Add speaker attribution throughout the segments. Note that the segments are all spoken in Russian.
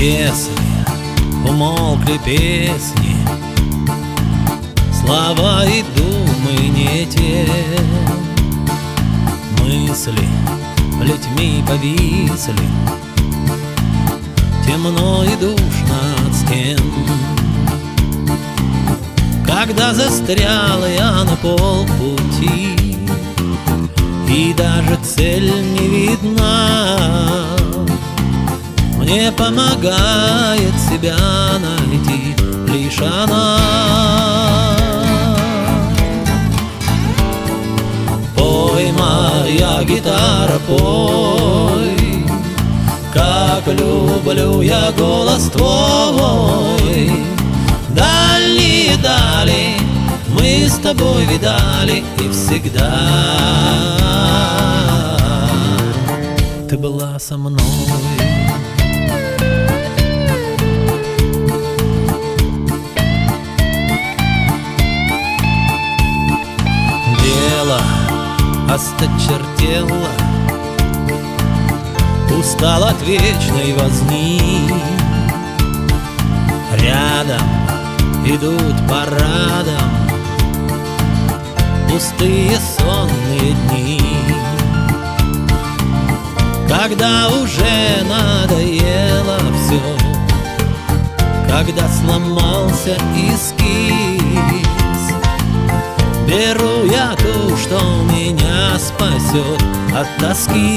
Speaker 1: Если умолкли песни, слова и думы не те, мысли плетьми повисли, темно и душно от стен. Когда застрял я на полпути, и даже цель не видна, мне помогает себя найти лишь она. Пой, моя гитара, пой, как люблю я голос твой. Дальние дали мы с тобой видали, и всегда ты была со мной. Дело осточертело, устал от вечной возни. Рядом идут парадом пустые сонные дни. Когда уже надоело все, когда сломался эскиз, беру я ту, что меня спасет от тоски.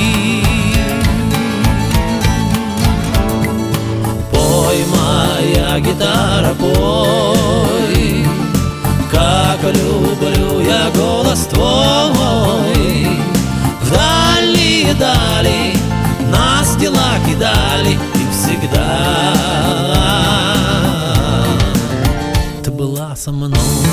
Speaker 1: Пой, моя гитара, пой, как люблю я голос твой. В дальние дали нас дела кидали, и всегда ты была со мной.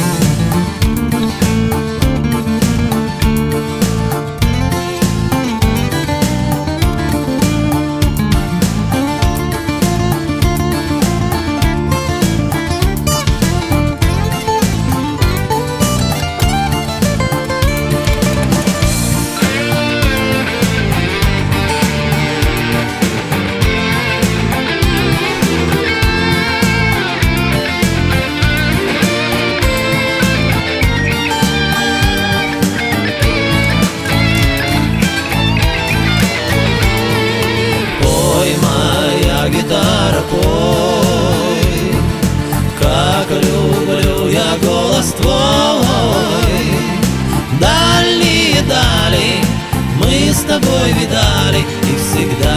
Speaker 1: Гитара, пой, как люблю я голос твой. Дальние дали мы с тобой видали, и всегда.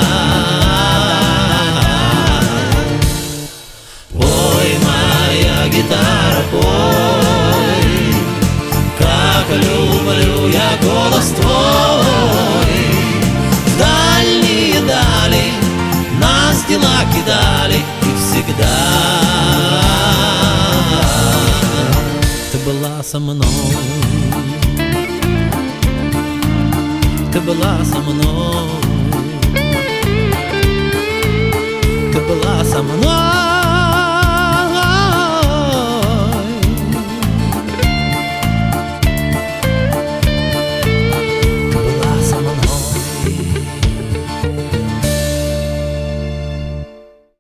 Speaker 1: Пой, моя гитара, пой, как люблю я голос твой. Дальние дали нас дела кидали, и всегда ты была со мной. Ты была со мной. Ты была со мной.